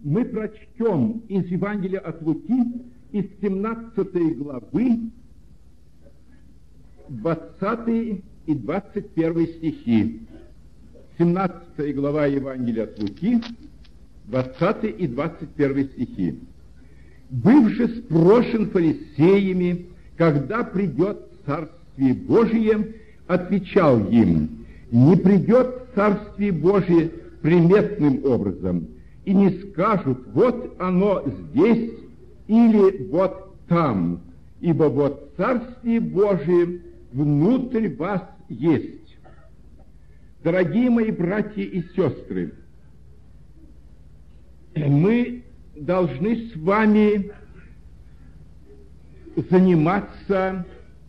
Мы прочтем из Евангелия от Луки, из 17 главы, 20 и 21 стихи. 17 глава Евангелия от Луки, 20 и 21 стихи. «Быв же спрошен фарисеями, когда придет Царствие Божие, отвечал им: не придет Царствие Божие приметным образом, и не скажут: вот оно здесь или вот там, ибо вот Царствие Божие внутрь вас есть». Дорогие мои братья и сестры, мы должны с вами заниматься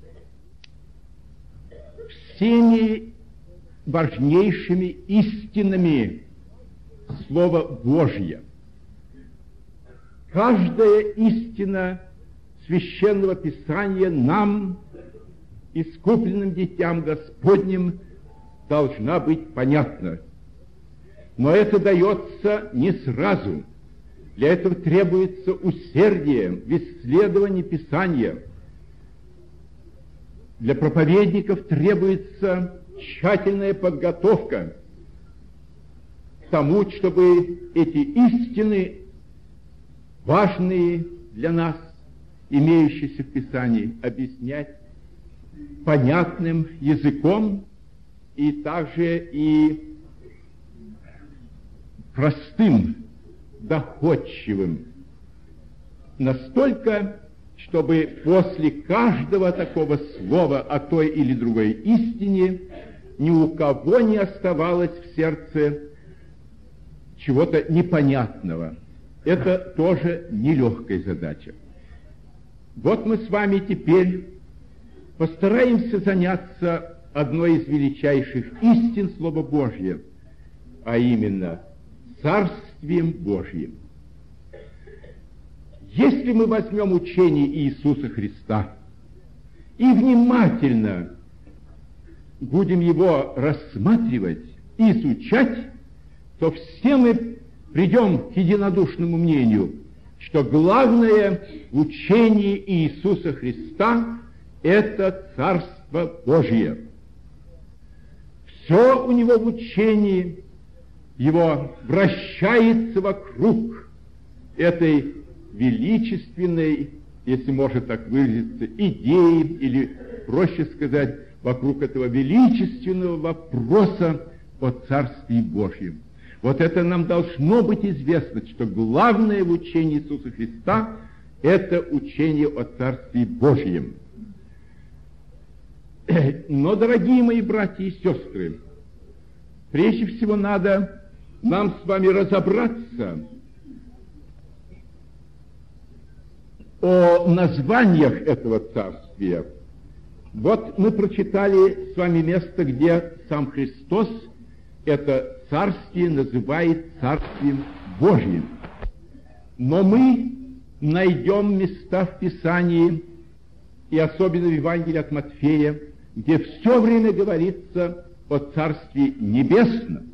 всеми важнейшими истинами Слова Божьего. Каждая истина Священного Писания нам, искупленным детям Господним, должна быть понятна. Но это дается не сразу. Для этого требуется усердие в исследовании Писания. Для проповедников требуется тщательная подготовка к тому, чтобы эти истины, важные для нас, имеющиеся в Писании, объяснять понятным языком и также и простым, доходчивым, настолько, чтобы после каждого такого слова о той или другой истине ни у кого не оставалось в сердце чего-то непонятного. Это тоже нелегкая задача. Вот мы с вами теперь постараемся заняться одной из величайших истин Слова Божьего, а именно Царствием Божьим. Если мы возьмем учение Иисуса Христа и внимательно будем его рассматривать и изучать, то все мы придем к единодушному мнению, что главное в учении Иисуса Христа – это Царство Божье. Все у него в учении его вращается вокруг этой величественной, если можно так выразиться, идеи, или, проще сказать, вокруг этого величественного вопроса о Царстве Божьем. Вот это нам должно быть известно, что главное в учении Иисуса Христа – это учение о Царстве Божьем. Но, дорогие мои братья и сестры, прежде всего надо нам с вами разобраться о названиях этого царствия. Вот мы прочитали с вами место, где сам Христос это царствие называет Царствием Божьим. Но мы найдем места в Писании, и особенно в Евангелии от Матфея, где все время говорится о Царстве Небесном.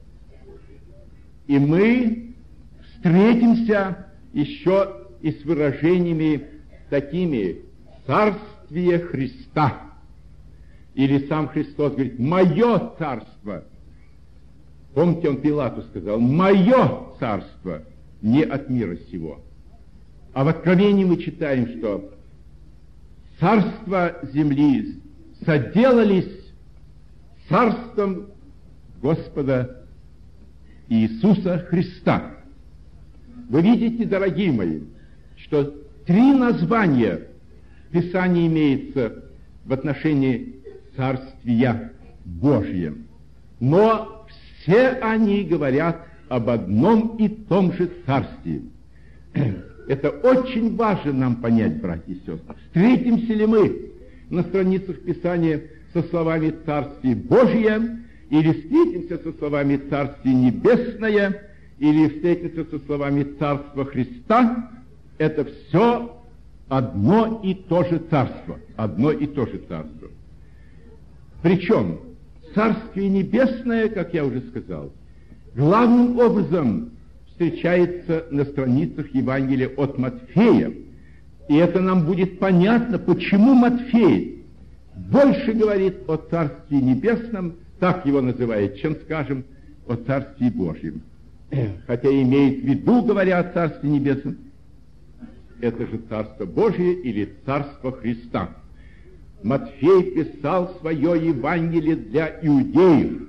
И мы встретимся еще и с выражениями такими: «Царствие Христа». Или сам Христос говорит: «Мое царство». Помните, он Пилату сказал: «Мое царство не от мира сего». А в Откровении мы читаем, что царства земли соделались царством Господа Иисуса Христа. Вы видите, дорогие мои, что 3 названия в Писании имеется в отношении Царствия Божьего. Но все они говорят об одном и том же Царстве. Это очень важно нам понять, братья и сестры. Встретимся ли мы на страницах Писания со словами «Царствие Божье», или встретимся со словами «Царствие Небесное», или встретимся со словами «Царство Христа», это все одно и то же царство. Одно и то же царство. Причем Царствие Небесное, как я уже сказал, главным образом встречается на страницах Евангелия от Матфея. И это нам будет понятно, почему Матфей больше говорит о Царстве Небесном, так его называет, чем, скажем, о Царстве Божьем. Хотя имеет в виду, говоря о Царстве Небесном, это же Царство Божие или Царство Христа. Матфей писал свое Евангелие для иудеев.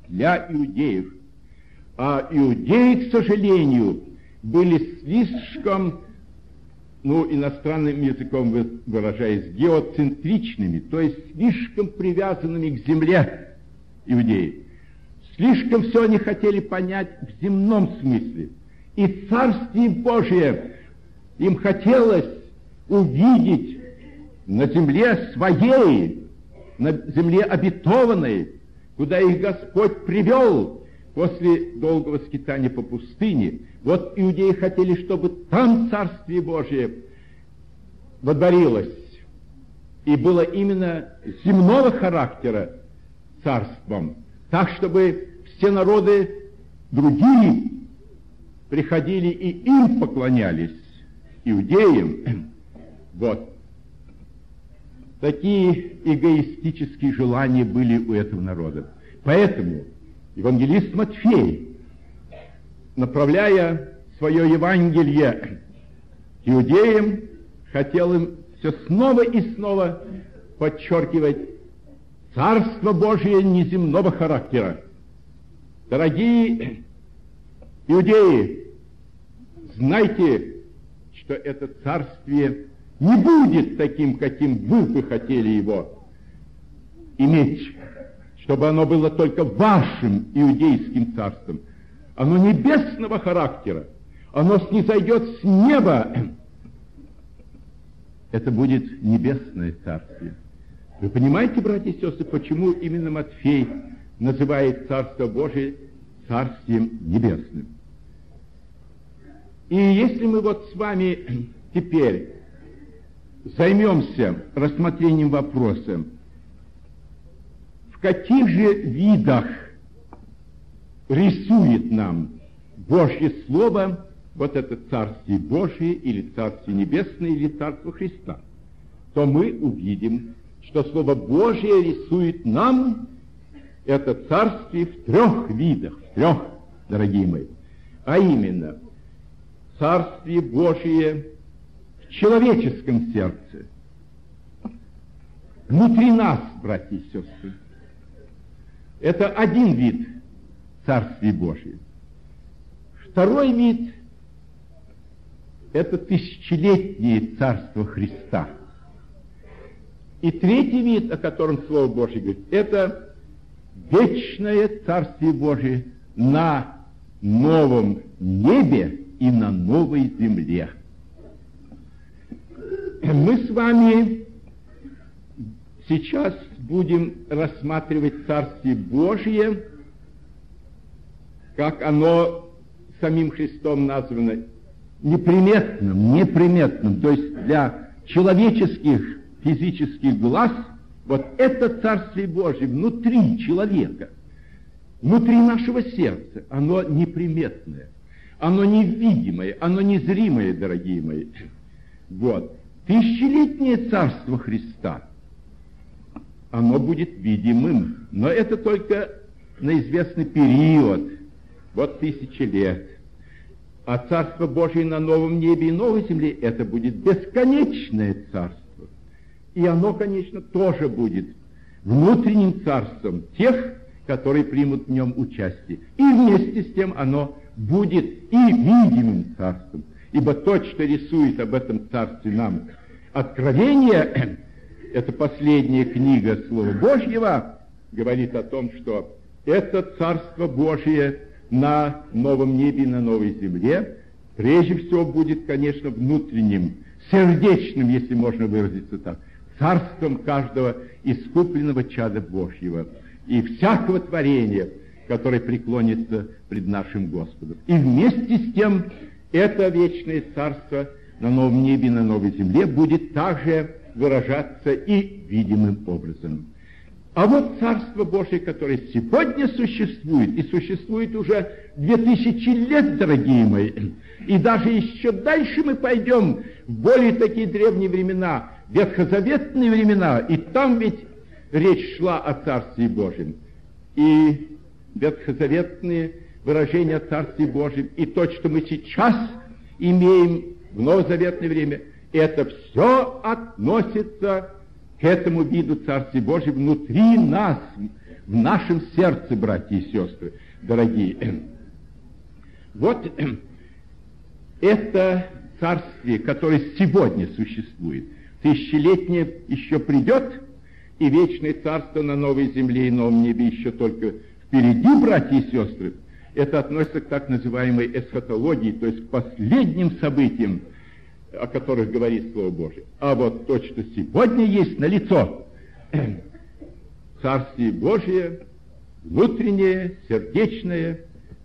А иудеи, к сожалению, были слишком, иностранным языком выражаясь, геоцентричными, то есть слишком привязанными к земле иудеи. Слишком все они хотели понять в земном смысле. И Царствие Божие им хотелось увидеть на земле своей, на земле обетованной, куда их Господь привел после долгого скитания по пустыне. Вот иудеи хотели, чтобы там Царствие Божие водворилось, и было именно земного характера царством, так, чтобы все народы другие приходили и им поклонялись, иудеям. Вот. Такие эгоистические желания были у этого народа. Поэтому евангелист Матфей, направляя свое Евангелие к иудеям, хотел им все снова и снова подчеркивать Царство Божие неземного характера. Дорогие иудеи, знайте, что это царствие не будет таким, каким вы бы хотели его иметь, чтобы оно было только вашим иудейским царством. Оно небесного характера, оно снизойдет с неба. Это будет небесное царствие. Вы понимаете, братья и сестры, почему именно Матфей называет Царство Божие Царствием Небесным? И если мы вот с вами теперь займемся рассмотрением вопроса, в каких же видах рисует нам Божье Слово вот это Царствие Божие, или Царствие Небесное, или Царство Христа, то мы увидим, что Слово Божие рисует нам это Царствие в трех видах, дорогие мои. А именно, Царствие Божие в человеческом сердце, внутри нас, братья и сестры. Это один вид Царствия Божия. Второй вид – это тысячелетнее Царство Христа. И третий вид, о котором Слово Божие говорит, это вечное Царствие Божие на новом небе и на новой земле. Мы с вами сейчас будем рассматривать Царствие Божие, как оно самим Христом названо, неприметным, то есть для человеческих физических глаз, вот это Царствие Божие внутри человека, внутри нашего сердца, оно неприметное, оно невидимое, оно незримое, дорогие мои. Вот. Тысячелетнее Царство Христа, оно будет видимым, но это только на известный период, вот 1000 лет. А Царство Божие на новом небе и новой земле, это будет бесконечное Царство. И оно, конечно, тоже будет внутренним царством тех, которые примут в нем участие. И вместе с тем оно будет и видимым царством. Ибо то, что рисует об этом царстве нам Откровение, это последняя книга Слова Божьего, говорит о том, что это Царство Божие на новом небе и на новой земле прежде всего будет, конечно, внутренним, сердечным, если можно выразиться так, царством каждого искупленного чада Божьего и всякого творения, которое преклонится пред нашим Господом. И вместе с тем это вечное царство на новом небе и на новой земле будет также выражаться и видимым образом. А вот Царство Божие, которое сегодня существует, и существует уже 2000 лет, дорогие мои, и даже еще дальше мы пойдем в более такие древние времена, ветхозаветные времена, и там ведь речь шла о Царстве Божьем. И ветхозаветные выражения о Царстве Божьем, и то, что мы сейчас имеем в новозаветное время, это все относится к этому виду Царствия Божьего внутри нас, в нашем сердце, братья и сестры, дорогие. Вот это Царствие, которое сегодня существует, тысячелетнее еще придет, и вечное Царство на новой земле и новом небе еще только впереди, братья и сестры. Это относится к так называемой эсхатологии, то есть к последним событиям, о которых говорит Слово Божие. А вот то, что сегодня есть налицо, Царствие Божие, внутреннее, сердечное,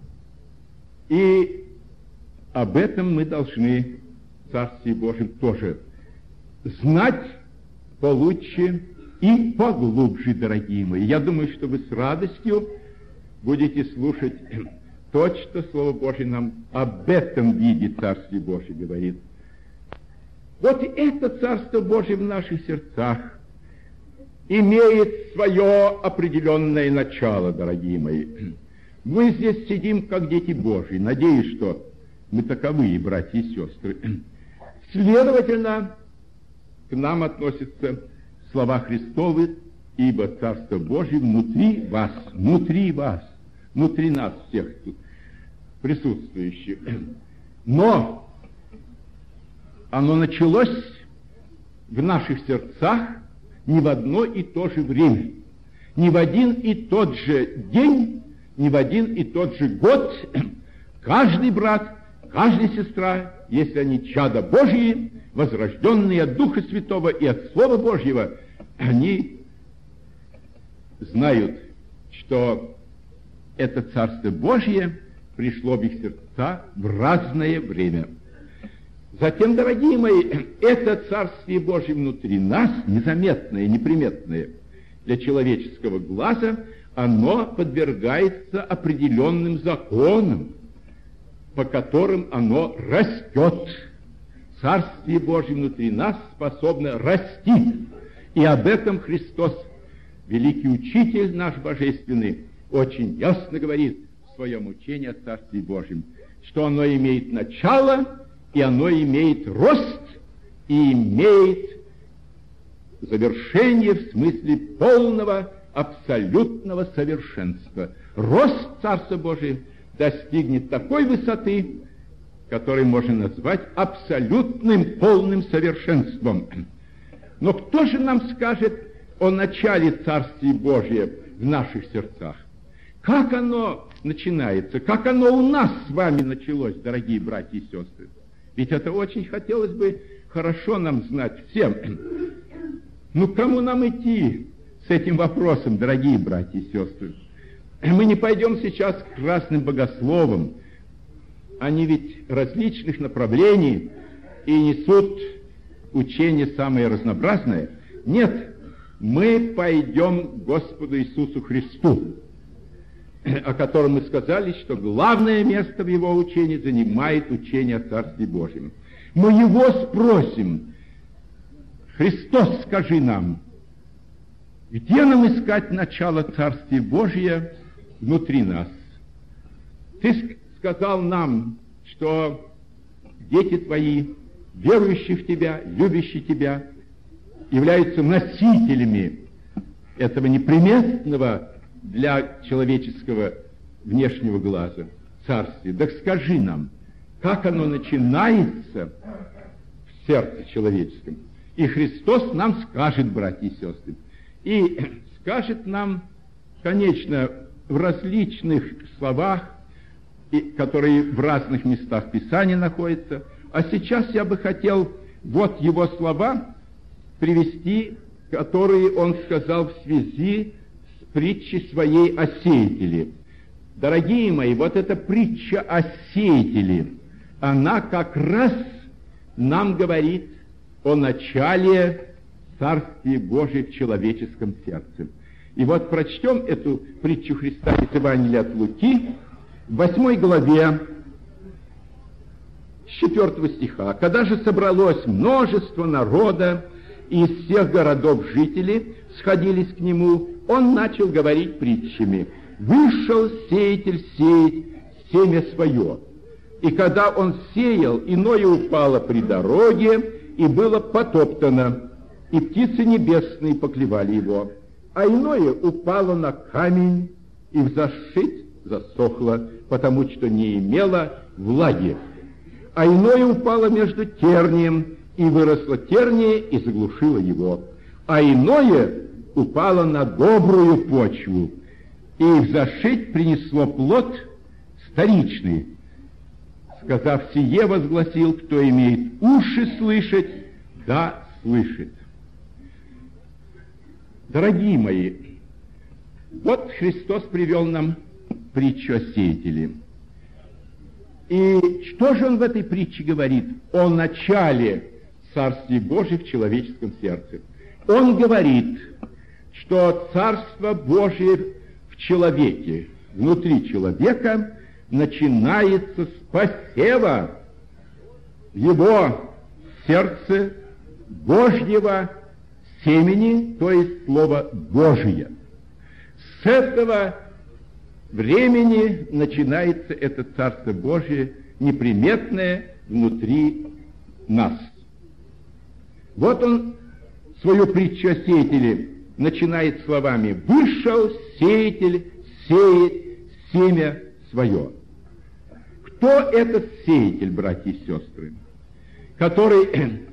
и об этом мы должны в Царстве Божьем тоже знать получше и поглубже, дорогие мои. Я думаю, что вы с радостью будете слушать то, что Слово Божие нам об этом виде Царствия Божия говорит. Вот это Царство Божие в наших сердцах имеет свое определенное начало, дорогие мои. Мы здесь сидим, как дети Божьи. Надеюсь, что мы таковые, братья и сестры. Следовательно, к нам относятся слова Христовы, ибо Царство Божие внутри вас, внутри нас всех тут присутствующих. Но оно началось в наших сердцах не в одно и то же время, не в один и тот же день, не в один и тот же год. Каждый брат, каждая сестра, если они чада Божьи, возрожденные от Духа Святого и от Слова Божьего, они знают, что это Царство Божье пришло в их сердца в разное время. Затем, дорогие мои, это Царствие Божье внутри нас, незаметное, неприметное для человеческого глаза, оно подвергается определенным законам, по которым оно растет. Царствие Божье внутри нас способно расти. И об этом Христос, великий учитель наш божественный, очень ясно говорит в своем учении о Царстве Божьем, что оно имеет начало, и оно имеет рост, и имеет завершение в смысле полного, абсолютного совершенства. Рост Царства Божия достигнет такой высоты, которую можно назвать абсолютным, полным совершенством. Но кто же нам скажет о начале Царствия Божия в наших сердцах? Как оно начинается? Как оно у нас с вами началось, дорогие братья и сестры? Ведь это очень хотелось бы хорошо нам знать всем. Ну, к кому нам идти с этим вопросом, дорогие братья и сестры? Мы не пойдем сейчас к красным богословам. Они ведь различных направлений и несут учение самое разнообразное. Нет, мы пойдем к Господу Иисусу Христу, о котором мы сказали, что главное место в его учении занимает учение о Царстве Божьем. Мы его спросим: Христос, скажи нам, где нам искать начало Царствия Божия внутри нас? Ты сказал нам, что дети твои, верующие в тебя, любящие тебя, являются носителями этого неприметного для человеческого внешнего глаза царствия. Так скажи нам, как оно начинается в сердце человеческом? И Христос нам скажет, братья и сестры, и скажет нам, конечно, в различных словах, которые в разных местах Писания находятся. А сейчас я бы хотел вот его слова привести, которые он сказал в связи с притчей своей о сеятеле. Дорогие мои, вот эта притча о сеятеле, она как раз нам говорит о начале Царствия Божия в человеческом сердце. И вот прочтем эту притчу Христа из Евангелия от Луки, в 8 главе, с 4 стиха. «Когда же собралось множество народа, и из всех городов жители сходились к нему, он начал говорить притчами. Вышел сеятель сеять семя свое. И когда он сеял, иное упало при дороге, и было потоптано, и птицы небесные поклевали его. А иное упало на камень, и взошить засохло, потому что не имело влаги. А иное упало между тернием, и выросло терние, и заглушило его. А иное упало на добрую почву, и взошить принесло плод вторичный. Сказав сие, возгласил: кто имеет уши слышать, да слышит». Дорогие мои, вот Христос привел нам притчу о сеятеле. И что же он в этой притче говорит? О начале Царствия Божия в человеческом сердце. Он говорит, что Царство Божие в человеке, внутри человека, начинается с посева в его сердце Божьего семени, то есть Слово Божие. С этого времени начинается это Царство Божие, неприметное внутри нас. Вот он свою притчу о сеятеле начинает словами: «Вышел сеятель сеять семя свое». Кто этот сеятель, братья и сестры, который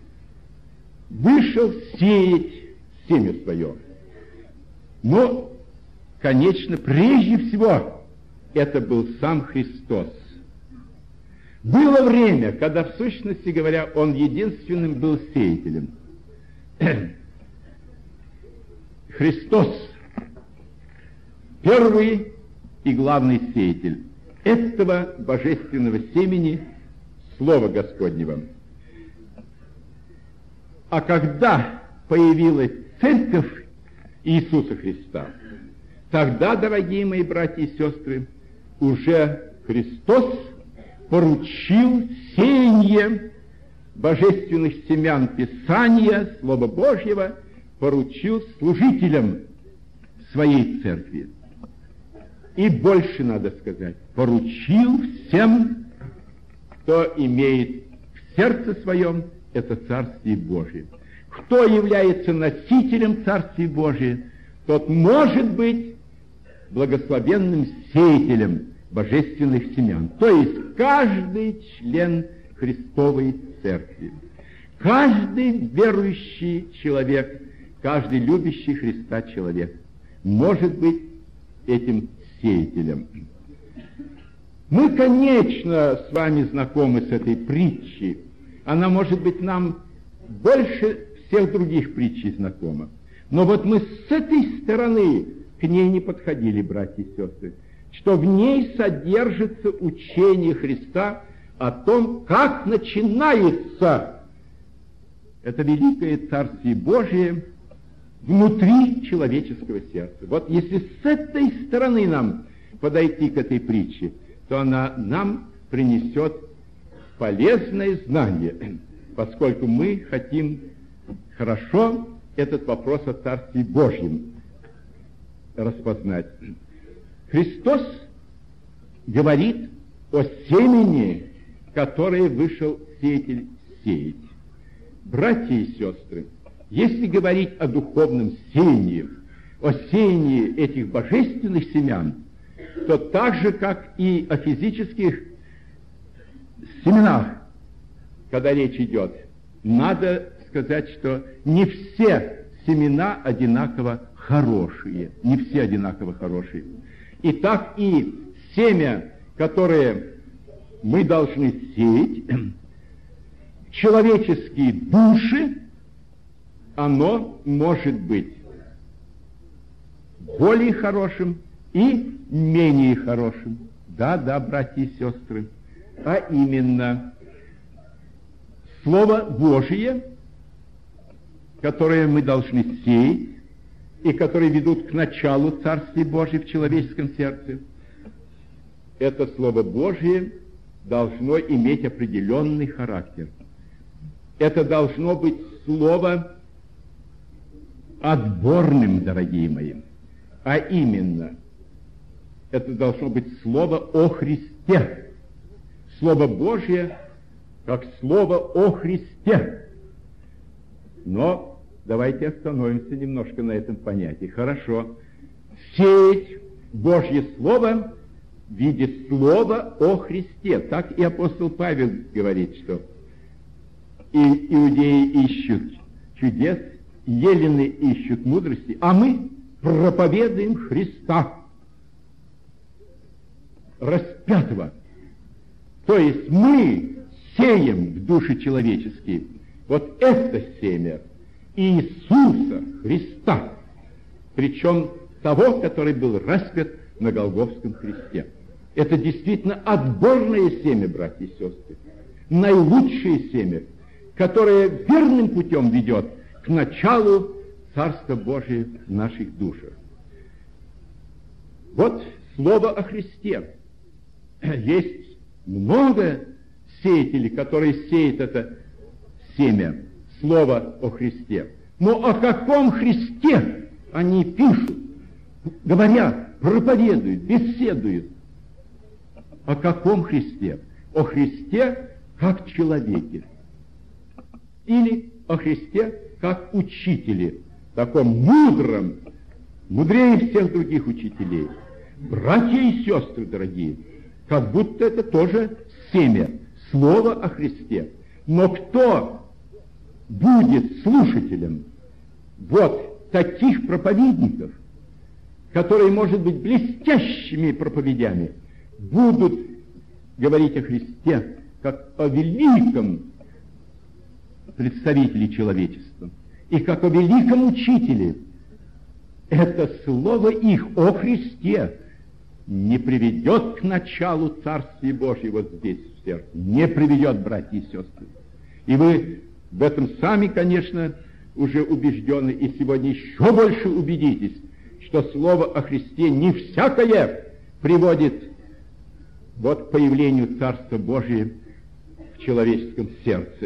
вышел сеять семя свое? Но, конечно, прежде всего, это был сам Христос. Было время, когда, в сущности говоря, Он единственным был сеятелем. Христос – первый и главный сеятель этого божественного семени, Слова Господнего. А когда появилась Церковь Иисуса Христа, тогда, дорогие мои братья и сестры, уже Христос поручил сеяние божественных семян Писания, Слова Божьего, поручил служителям своей церкви. И больше надо сказать, поручил всем, кто имеет в сердце своем это Царствие Божие. Кто является носителем Царствия Божия, тот может быть благословенным сеятелем божественных семян. То есть каждый член Христовой Церкви, каждый верующий человек, каждый любящий Христа человек может быть этим сеятелем. Мы, конечно, с вами знакомы с этой притчей. Она, может быть, нам больше всех других притчей знакома. Но вот мы с этой стороны к ней не подходили, братья и сестры, что в ней содержится учение Христа о том, как начинается это великое Царствие Божие внутри человеческого сердца. Вот если с этой стороны нам подойти к этой притче, то она нам принесет полезное знание, поскольку мы хотим хорошо этот вопрос о Царстве Божьем распознать. Христос говорит о семени, которое вышел сеятель сеять. Братья и сестры, если говорить о духовном сеянии, о сеянии этих божественных семян, то так же, как и о физических семенах, когда речь идет, надо сказать, что не все семена одинаково хорошие. Не все одинаково хорошие. И так и семя, которое мы должны сеять, человеческие души, оно может быть более хорошим и менее хорошим. Да, братья и сестры. А именно, Слово Божие, которое мы должны сеять, и которые ведут к началу Царствия Божьего в человеческом сердце, это Слово Божье должно иметь определенный характер. Это должно быть Слово отборным, дорогие мои. А именно, это должно быть Слово о Христе. Слово Божье, как Слово о Христе. Но давайте остановимся немножко на этом понятии. Хорошо. Сеять Божье Слово в виде Слова о Христе. Так и апостол Павел говорит, что и иудеи ищут чудес, елены ищут мудрости, а мы проповедуем Христа распятого. То есть мы сеем в души человеческие вот это семя Иисуса Христа, причем того, который был распят на Голгофском кресте. Это действительно отборное семя, братья и сестры, наилучшее семя, которое верным путем ведет к началу Царства Божия в наших душах. Вот слово о Христе. Есть много сеятелей, которые сеют это семя, слово о Христе. Но о каком Христе они пишут, говорят, проповедуют, беседуют? О каком Христе? О Христе как человеке. Или о Христе как учителе, таком мудром, мудрее всех других учителей. Братья и сестры, дорогие, как будто это тоже семя, слово о Христе. Но кто будет слушателем вот таких проповедников, которые, может быть, блестящими проповедями будут говорить о Христе, как о великом представителе человечества и как о великом учителе, это слово их о Христе не приведет к началу Царствия Божьего здесь, в сердце. Не приведет, братья и сестры. И вы в этом сами, конечно, уже убеждены, и сегодня еще больше убедитесь, что слово о Христе не всякое приводит вот к появлению Царства Божия в человеческом сердце.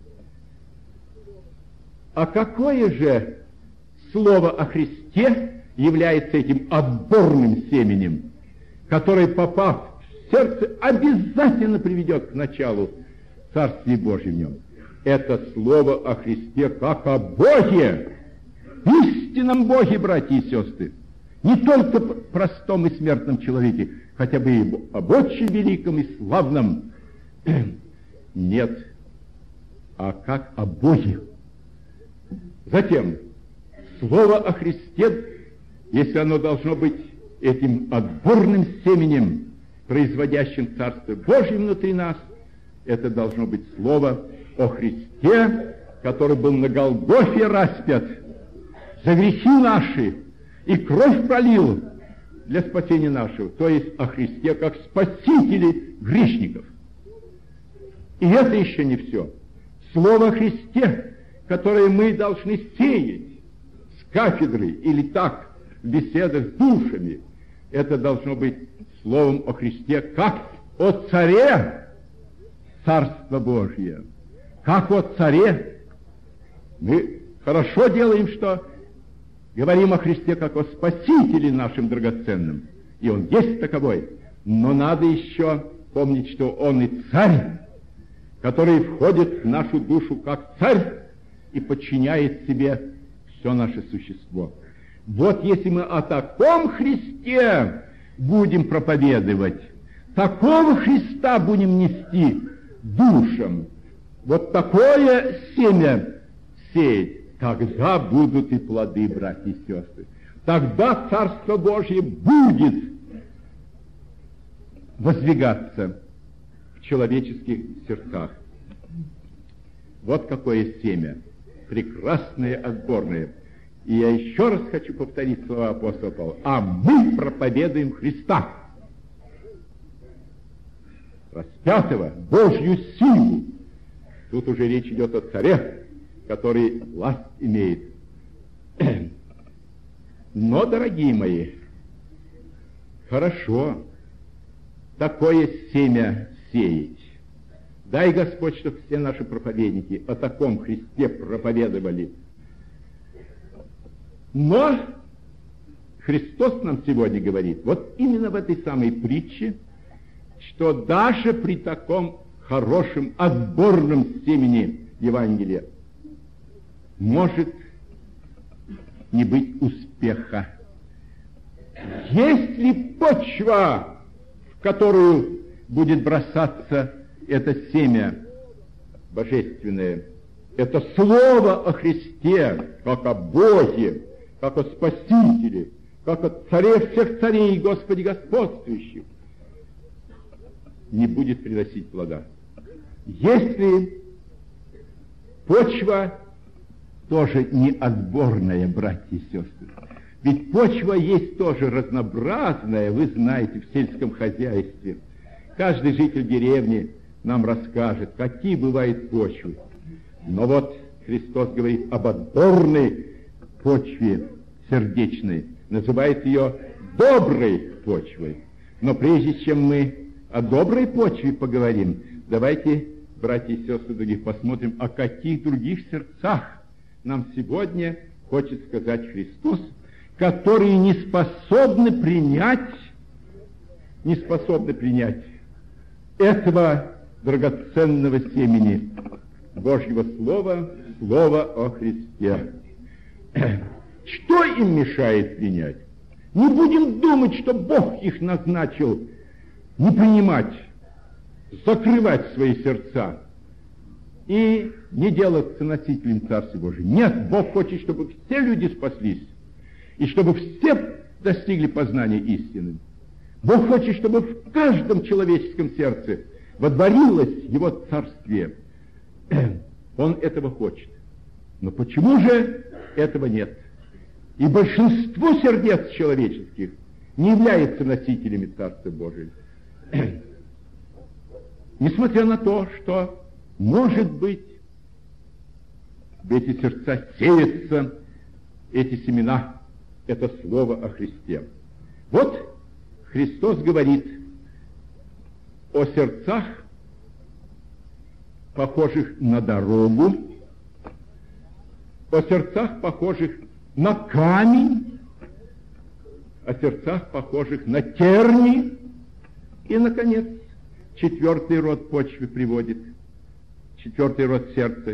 А какое же слово о Христе является этим отборным семенем, который, попав в сердце, обязательно приведет к началу Царствия Божьего в нем? Это слово о Христе как о Боге, истинном Боге, братья и сестры. Не только простом и смертном человеке, хотя бы и об очень великом и славном. Нет, а как о Боге. Затем, слово о Христе, если оно должно быть этим отборным семенем, производящим Царство Божье внутри нас, это должно быть слово о Христе, который был на Голгофе распят за грехи наши и кровь пролил для спасения нашего, то есть о Христе как спасителе грешников. И это еще не все. Слово о Христе, которое мы должны сеять с кафедры или так в беседах с душами, это должно быть словом о Христе как о царе Царства Божия. Как о царе. Мы хорошо делаем, что говорим о Христе как о Спасителе нашим драгоценным. И Он есть таковой. Но надо еще помнить, что Он и царь, который входит в нашу душу как царь и подчиняет себе все наше существо. Вот если мы о таком Христе будем проповедовать, такого Христа будем нести душам, вот такое семя сеять, тогда будут и плоды, братья и сестры. Тогда Царство Божье будет воздвигаться в человеческих сердцах. Вот какое семя, прекрасное, отборное. И я еще раз хочу повторить слова апостола Павла. А мы проповедуем Христа, распятого, Божью силу. Тут уже речь идет о царе, который власть имеет. Но, дорогие мои, хорошо такое семя сеять. Дай, Господь, чтобы все наши проповедники о таком Христе проповедовали. Но Христос нам сегодня говорит, вот именно в этой самой притче, что даже при таком хорошем, отборном семени Евангелия может не быть успеха. Если почва, в которую будет бросаться это семя божественное, это слово о Христе, как о Боге, как о Спасителе, как о Царе всех царей и Господе господствующих, не будет приносить плода. Если почва тоже не отборная, братья и сестры, ведь почва есть тоже разнообразная, вы знаете, в сельском хозяйстве. Каждый житель деревни нам расскажет, какие бывают почвы. Но вот Христос говорит об отборной почве сердечной, называет ее доброй почвой. Но прежде чем мы о доброй почве поговорим, давайте, братья и сестры других, посмотрим, о каких других сердцах нам сегодня хочет сказать Христос, которые не способны принять этого драгоценного семени Божьего Слова, Слова о Христе. Что им мешает принять? Не будем думать, что Бог их назначил не принимать, закрывать свои сердца и не делаться носителем Царства Божьего. Нет, Бог хочет, чтобы все люди спаслись, и чтобы все достигли познания истины. Бог хочет, чтобы в каждом человеческом сердце водворилось Его Царствие. Он этого хочет. Но почему же этого нет? И большинство сердец человеческих не является носителями Царства Божия. Несмотря на то, что, может быть, в эти сердца сеются эти семена, это слово о Христе. Вот Христос говорит о сердцах, похожих на дорогу, о сердцах, похожих на камень, о сердцах, похожих на терни, и, наконец, четвертый род почвы приводит, четвертый род сердца,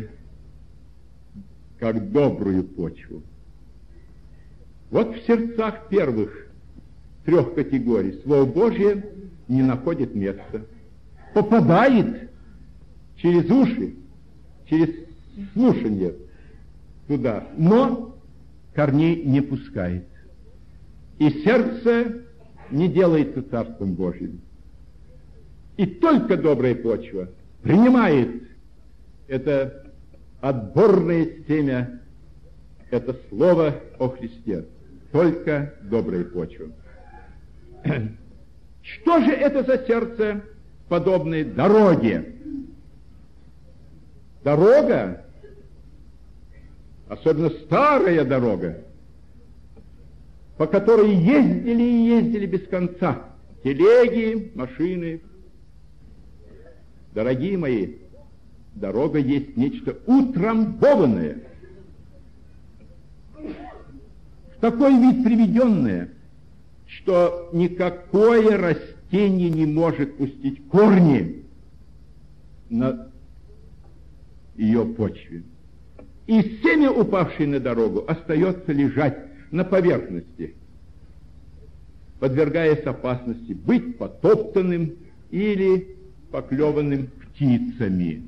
как добрую почву. Вот в сердцах первых трех категорий Слово Божье не находит места. Попадает через уши, через слушание туда, но корней не пускает. И сердце не делается Царством Божьим. И только добрая почва принимает это отборное семя, это слово о Христе. Только добрая почва. Что же это за сердце, подобное дороге? Дорога, особенно старая дорога, по которой ездили и ездили без конца телеги, машины. Дорогие мои, дорога есть нечто утрамбованное, в такой вид приведенное, что никакое растение не может пустить корни на ее почве. И семя, упавшее на дорогу, остается лежать на поверхности, подвергаясь опасности быть потоптанным или поклеванным птицами.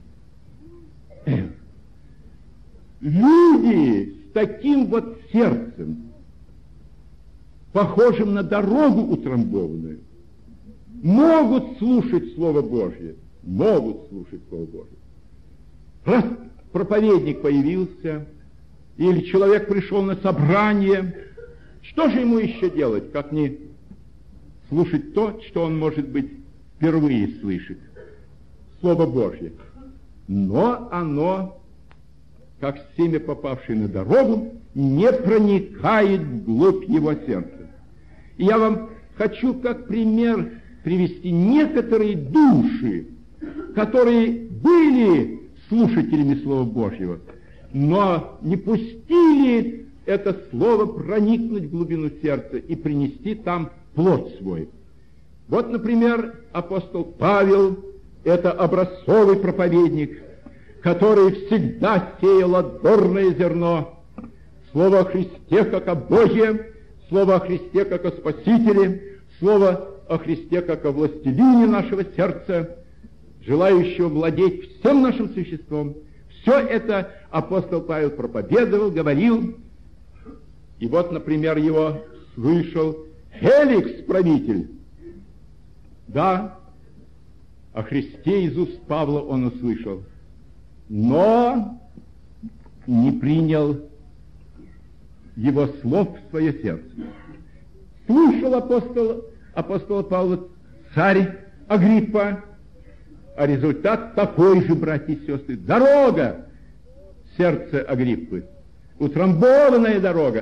Люди с таким вот сердцем, похожим на дорогу утрамбованную, могут слушать Слово Божье, Раз проповедник появился, или человек пришел на собрание, что же ему еще делать, как не слушать то, что он, может быть, впервые слышит? Слово Божье. Но оно, как семя, попавшее на дорогу, не проникает вглубь его сердца. И я вам хочу как пример привести некоторые души, которые были слушателями Слова Божьего, но не пустили это Слово проникнуть в глубину сердца и принести там плод свой. Вот, например, апостол Павел, это образцовый проповедник, который всегда сеял отборное зерно, Слово о Христе как о Боге, Слово о Христе как о Спасителе, Слово о Христе как о властелине нашего сердца, желающего владеть всем нашим существом. Все это апостол Павел проповедовал, говорил. И вот, например, его слышал Феликс, правитель. Да, о Христе из уст Павла он услышал, но не принял его слов в свое сердце. Слушал апостола Павла царь Агриппа, а результат такой же, братья и сестры. Дорога сердца Агриппы, утрамбованная дорога.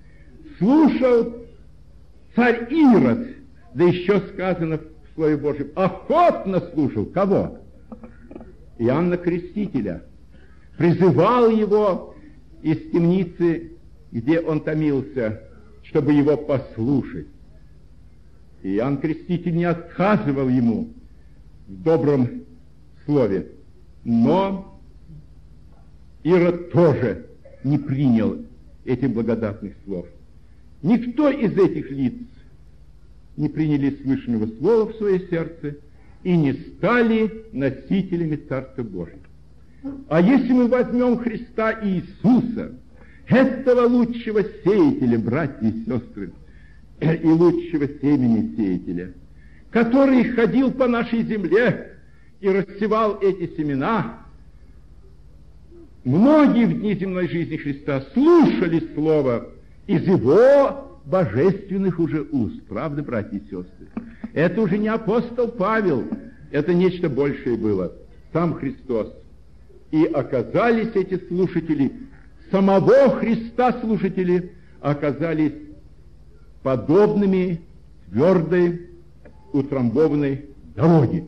Слушал царь Ирод, да еще сказано в Слове Божьем, охотно слушал. Кого? Иоанна Крестителя. Призывал его из темницы, где он томился, чтобы его послушать. Иоанн Креститель не отказывал ему в добром слове, но Ирод тоже не принял этих благодатных слов. Никто из этих лиц не приняли слышанного слова в свое сердце и не стали носителями Царства Божьего. А если мы возьмем Христа Иисуса, этого лучшего сеятеля, братья и сестры, и лучшего семени сеятеля, который ходил по нашей земле и рассевал эти семена, многие в дни земной жизни Христа слушали Слово из Его божественных уже уст. Правда, братья и сестры? Это уже не апостол Павел, это нечто большее было. Сам Христос. И оказались эти слушатели, самого Христа слушатели, оказались подобными твердой, утрамбованной дороге.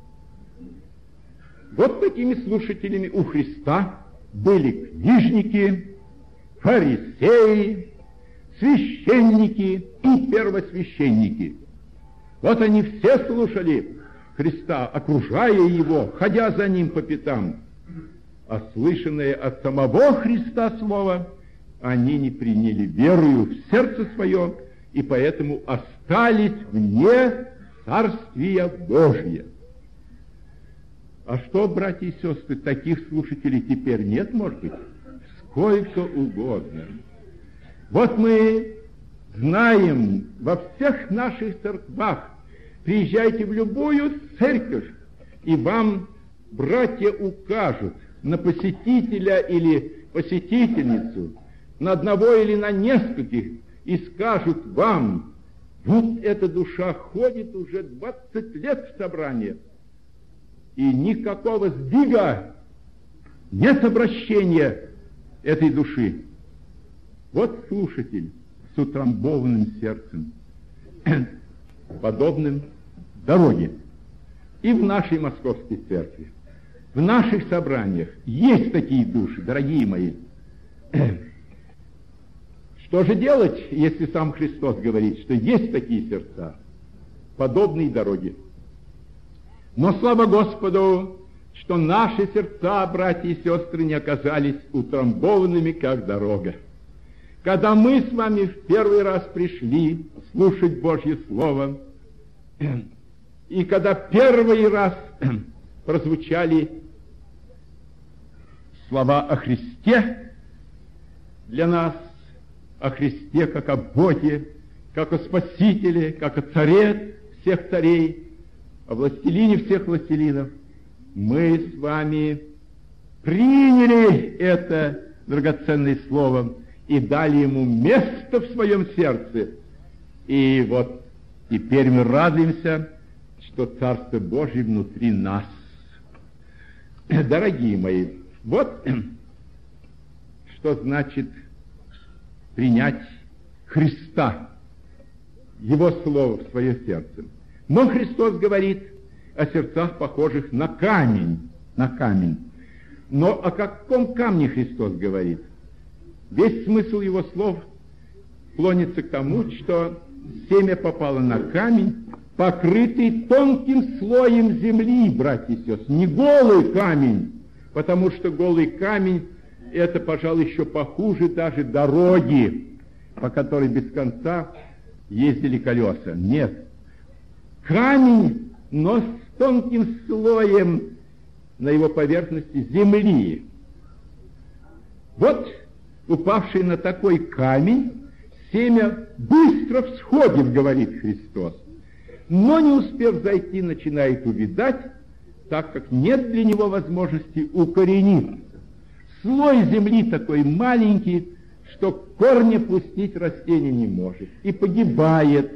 Вот такими слушателями у Христа были книжники, фарисеи, священники и первосвященники. Вот они все слушали Христа, окружая Его, ходя за Ним по пятам. А слышанное от самого Христа слово они не приняли верою в сердце свое, и поэтому остались вне Царствия Божия. А что, братья и сестры, таких слушателей теперь нет, может быть? Сколько угодно. Вот мы знаем во всех наших церквах, приезжайте в любую церковь, и вам братья укажут на посетителя или посетительницу, на одного или на нескольких, и скажут вам, вот эта душа ходит уже 20 лет в собрание, и никакого сдвига, нет обращения этой души. Вот слушатель с утрамбованным сердцем, подобным дороге. И в нашей московской церкви, в наших собраниях есть такие души, дорогие мои. Что же делать, если сам Христос говорит, что есть такие сердца, подобные дороге? Но слава Господу, что наши сердца, братья и сестры, не оказались утрамбованными, как дорога. Когда мы с вами в первый раз пришли слушать Божье Слово, и когда первый раз прозвучали слова о Христе для нас, о Христе как о Боге, как о Спасителе, как о Царе всех царей, о властелине всех властелинов, мы с вами приняли это драгоценное слово и дали ему место в своем сердце. И вот теперь мы радуемся, что Царство Божье внутри нас. Дорогие мои, вот что значит принять Христа, Его Слово в свое сердце. Но Христос говорит о сердцах, похожих на камень, на камень. Но о каком камне Христос говорит? Весь смысл Его слов клонится к тому, что семя попало на камень, покрытый тонким слоем земли, братья и сестры, не голый камень, потому что голый камень — это, пожалуй, еще похуже даже дороги, по которой без конца ездили колеса. Нет. Камень, но с тонким слоем на его поверхности земли. Вот, упавший на такой камень, семя быстро всходит, говорит Христос, но не успев зайти, начинает увядать, так как нет для него возможности укорениться. Слой земли такой маленький, что корни пустить растение не может и погибает.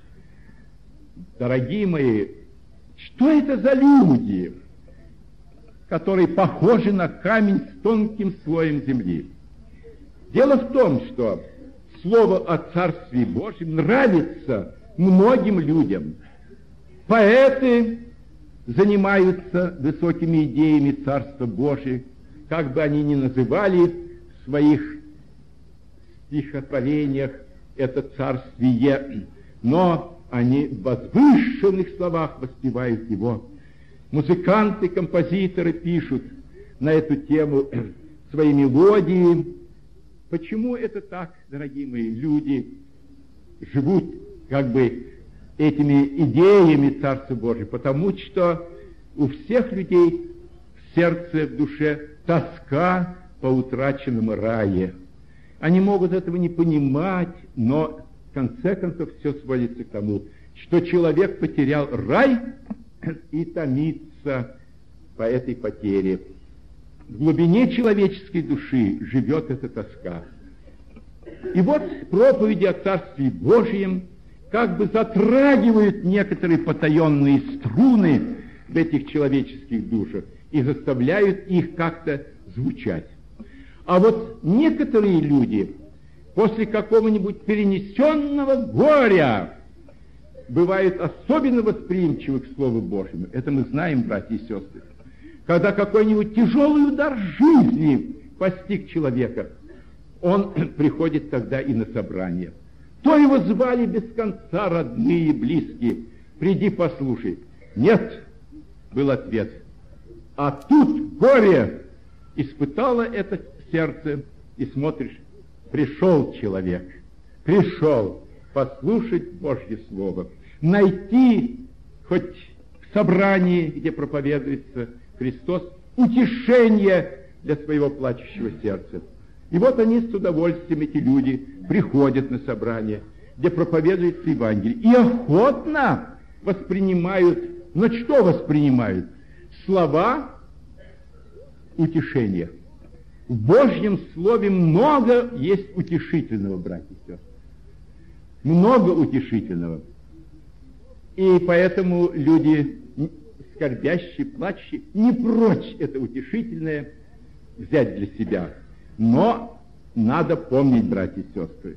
Дорогие мои, что это за люди, которые похожи на камень с тонким слоем земли? Дело в том, что слово о Царстве Божьем нравится многим людям. Поэты занимаются высокими идеями Царства Божия, как бы они ни называли в своих стихотворениях это царствие, но они в возвышенных словах воспевают его. Музыканты, композиторы пишут на эту тему свои мелодии. Почему это так, дорогие мои? Люди живут как бы этими идеями Царства Божия, потому что у всех людей в сердце, в душе тоска по утраченному рае. Они могут этого не понимать, но в конце концов все сводится к тому, что человек потерял рай и томится по этой потере. В глубине человеческой души живет эта тоска. И вот проповеди о Царстве Божьем как бы затрагивают некоторые потаенные струны в этих человеческих душах и заставляют их как-то звучать. А вот некоторые люди после какого-нибудь перенесенного горя бывают особенно восприимчивы к Слову Божьему. Это мы знаем, братья и сестры. Когда какой-нибудь тяжелый удар жизни постиг человека, он приходит тогда и на собрание. То его звали без конца родные, близкие. Приди, послушай. Нет, был ответ. А тут горе испытало это сердце, и смотришь, пришел человек, пришел послушать Божье Слово, найти хоть в собрании, где проповедуется Христос, утешение для своего плачущего сердца. И вот они с удовольствием, эти люди, приходят на собрание, где проповедуется Евангелие, и охотно воспринимают, но что воспринимают? Слова утешения. В Божьем Слове много есть утешительного, братья и сестры. Много утешительного. И поэтому люди, скорбящие, плачущие, не прочь это утешительное взять для себя. Но надо помнить, братья и сестры,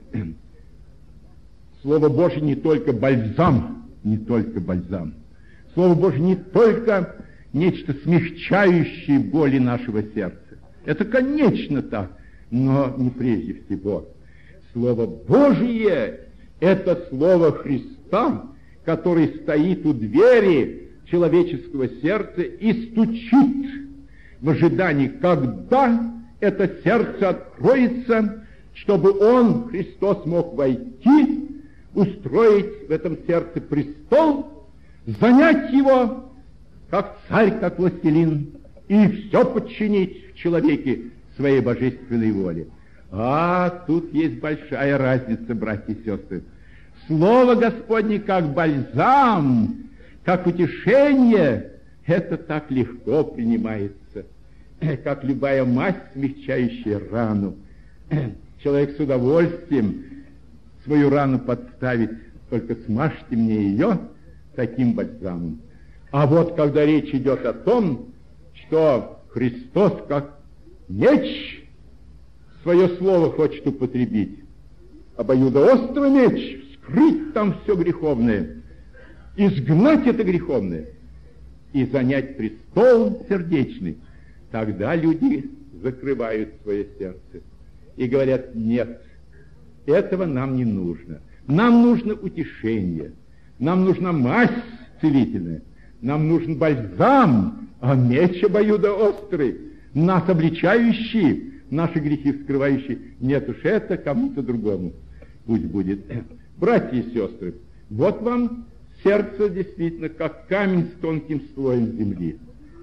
Слово Божье не только бальзам, не только бальзам. Слово Божье не только нечто смягчающее боли нашего сердца. Это, конечно, так, но не прежде всего. Слово Божье — это Слово Христа, который стоит у двери человеческого сердца и стучит в ожидании, когда это сердце откроется, чтобы Он, Христос, мог войти, устроить в этом сердце престол, занять его, как царь, как властелин, и все подчинить в человеке своей божественной воле. А тут есть большая разница, братья и сестры. Слово Господне как бальзам, как утешение, это так легко принимается, как любая мазь, смягчающая рану. Человек с удовольствием свою рану подставит, только смажьте мне ее таким бальзамом. А вот когда речь идет о том, что Христос как меч свое слово хочет употребить, обоюдоострый меч, вскрыть там все греховное, изгнать это греховное и занять престол сердечный. Тогда люди закрывают свое сердце и говорят: нет, этого нам не нужно. Нам нужно утешение, нам нужна мазь целительная, нам нужен бальзам, а меч обоюдоострый, нас обличающий, наши грехи вскрывающий. Нет уж, это кому-то другому пусть будет. Братья и сестры, вот вам сердце действительно как камень с тонким слоем земли.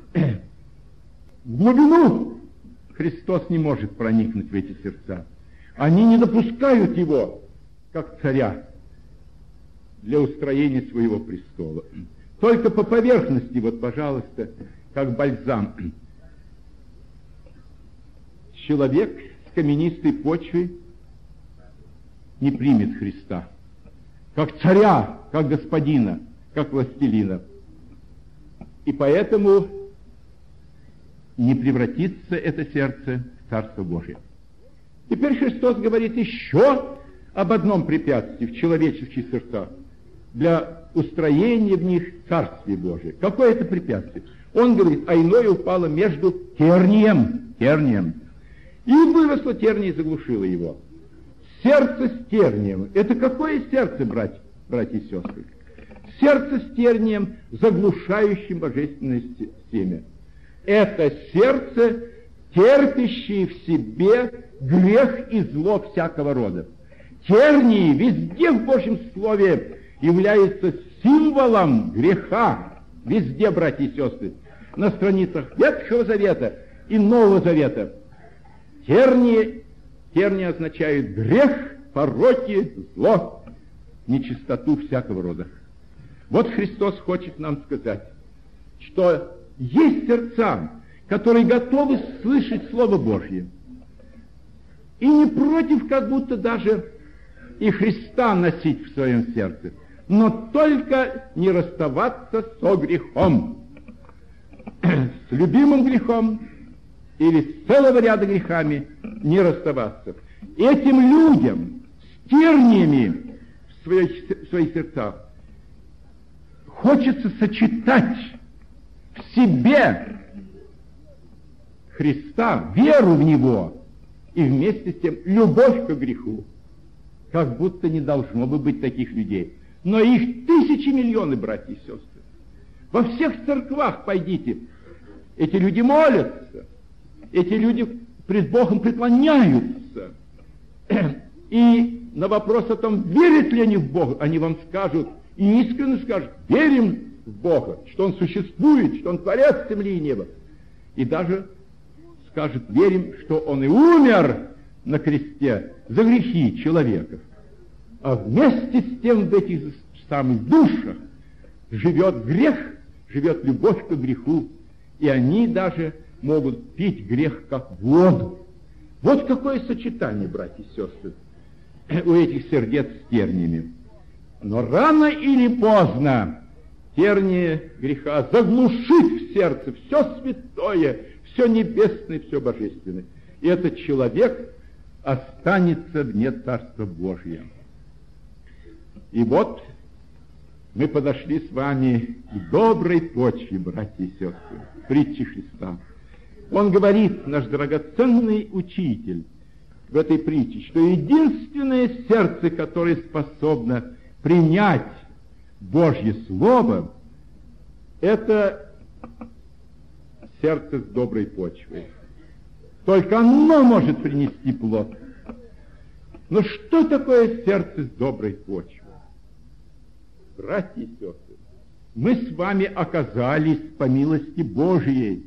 В глубину Христос не может проникнуть в эти сердца. Они не допускают его, как царя, для устроения своего престола. Только по поверхности, вот, пожалуйста, как бальзам. Человек с каменистой почвой не примет Христа, как царя, как господина, как властелина. И поэтому не превратится это сердце в Царство Божие. Теперь Христос говорит еще об одном препятствии в человеческих сердцах для устроения в них Царствия Божия. Какое это препятствие? Он говорит: а иное упало между тернием, и выросло терние и заглушило его. Сердце с тернием. Это какое сердце, братья и сестры? Сердце с тернием, заглушающим божественное семя. Это сердце, терпящее в себе грех и зло всякого рода. Тернии везде в Божьем Слове являются символом греха. Везде, братья и сестры. На страницах Ветхого Завета и Нового Завета. Тернии означают грех, пороки, зло, нечистоту всякого рода. Вот Христос хочет нам сказать, что есть сердца, которые готовы слышать Слово Божье, и не против как будто даже и Христа носить в своем сердце, но только не расставаться со грехом, с любимым грехом или с целого ряда грехами не расставаться. Этим людям с терниями в своих сердцах хочется сочетать в себе Христа, веру в Него, и вместе с тем любовь к греху. Как будто не должно бы быть таких людей. Но их тысячи, миллионы, братья и сестры. Во всех церквах пойдите. Эти люди молятся. Эти люди пред Богом преклоняются. И на вопрос о том, верят ли они в Бога, они вам скажут, и искренне скажут: верим в Бога, что Он существует, что Он творец земли и неба. И даже скажут: верим, что Он и умер на кресте за грехи человеков. А вместе с тем в этих самых душах живет грех, живет любовь к греху, и они даже могут пить грех как воду. Вот какое сочетание, братья и сестры, у этих сердец с терниями. Но рано или поздно терние греха заглушит в сердце все святое, все небесное, все божественное. И этот человек останется вне Царства Божия. И вот мы подошли с вами к доброй почве, братья и сестры, притчи Христа. Он говорит, наш драгоценный учитель, в этой притче, что единственное сердце, которое способно принять Божье Слово, это сердце с доброй почвой. Только оно может принести плод. Но что такое сердце с доброй почвой? Братья и сестры, мы с вами оказались по милости Божией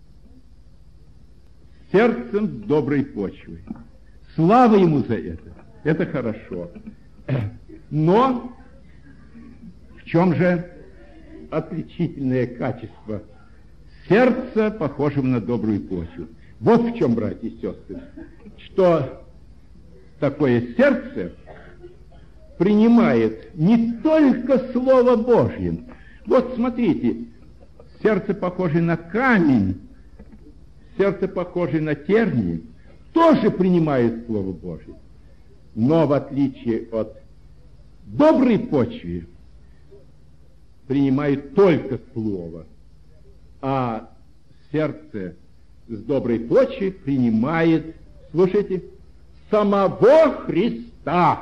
сердцем с доброй почвой. Слава Ему за это. Это хорошо. Но в чем же отличительное качество сердца, похожего на добрую почву? Вот в чем, братья и сестры, что такое сердце принимает не только Слово Божье. Вот смотрите, сердце, похожее на камень, сердце, похожее на тернии, тоже принимает Слово Божье. Но в отличие от доброй почвы принимают только слово, а сердце с доброй почвы принимает, слушайте, самого Христа.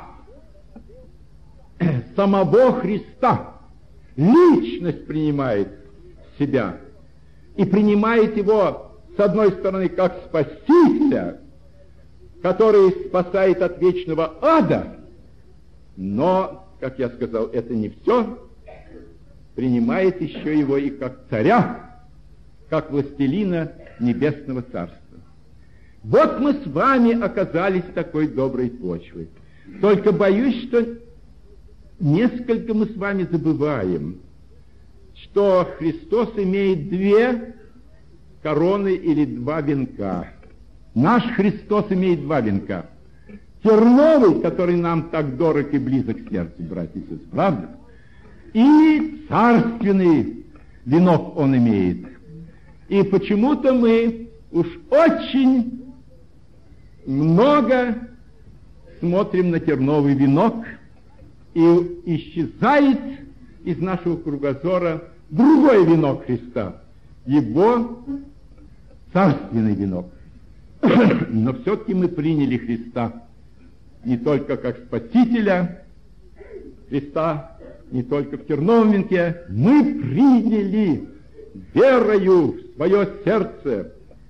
Самого Христа. Личность принимает себя и принимает его, с одной стороны, как Спасителя, который спасает от вечного ада, но, как я сказал, это не все, принимает еще его и как царя, как властелина небесного царства. Вот мы с вами оказались такой доброй почвой. Только боюсь, что несколько мы с вами забываем, что Христос имеет две короны или два венка. Наш Христос имеет два венка. Терновый, который нам так дорог и близок к сердцу, братья и сестры, правда? И царственный венок он имеет. И почему-то мы уж очень много смотрим на терновый венок, и исчезает из нашего кругозора другой венок Христа, его царственный венок. Но все-таки мы приняли Христа не только как Спасителя, Христа не только в терновом венке, мы приняли верою в свое сердце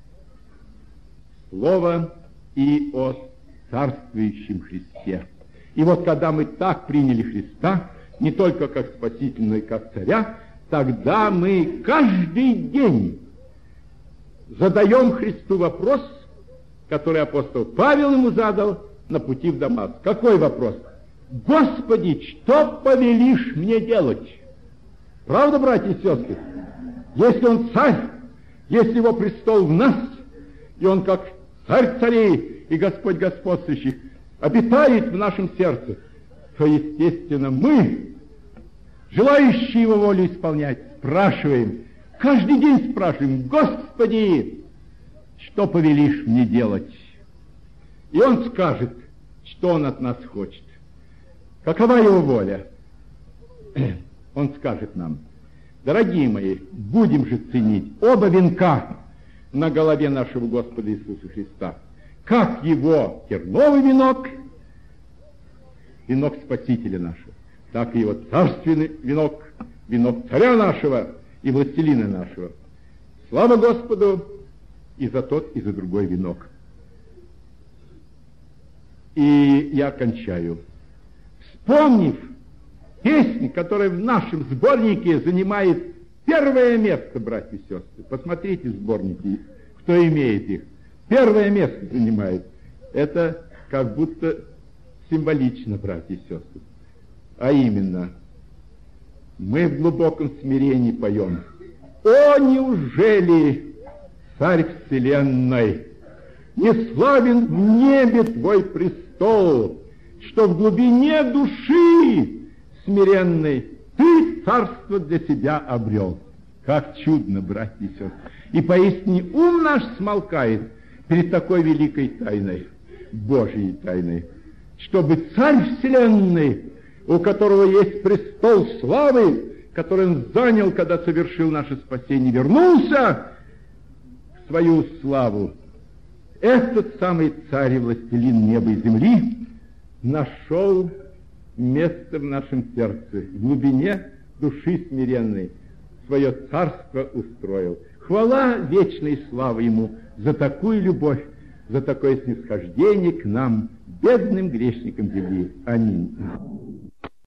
слово и о царствующем Христе. И вот когда мы так приняли Христа, не только как Спасителя, но и как Царя, тогда мы каждый день задаем Христу вопрос, который апостол Павел ему задал на пути в Дамаск. Какой вопрос? Господи, что повелишь мне делать? Правда, братья и сестры? Если он царь, если его престол в нас, и он как царь царей и Господь господствующих обитает в нашем сердце, то, естественно, мы, желающие его волю исполнять, спрашиваем, каждый день спрашиваем: Господи, что повелишь мне делать? И он скажет, что он от нас хочет. Какова его воля? Он скажет нам: дорогие мои, будем же ценить оба венка на голове нашего Господа Иисуса Христа, как его терновый венок, венок Спасителя нашего, так и его царственный венок, венок царя нашего и властелина нашего. Слава Господу и за тот, и за другой венок. И я кончаю. Вспомнив песнь, которая в нашем сборнике занимает первое место, братья и сестры. Посмотрите сборники, кто имеет их. Первое место занимает. Это как будто символично, братья и сестры. А именно, мы в глубоком смирении поем: «О, неужели, Царь вселенной, не славен в небе твой престол, что в глубине души смиренной ты царство для себя обрел». Как чудно, братья и сестры! И поистине ум наш смолкает перед такой великой тайной, Божьей тайной, чтобы Царь вселенной, у которого есть престол славы, который он занял, когда совершил наше спасение, вернулся в свою славу. Этот самый Царь и властелин неба и земли нашел место в нашем сердце, в глубине души смиренной, свое царство устроил. Хвала вечной славы ему за такую любовь, за такое снисхождение к нам, бедным грешникам земли. Аминь.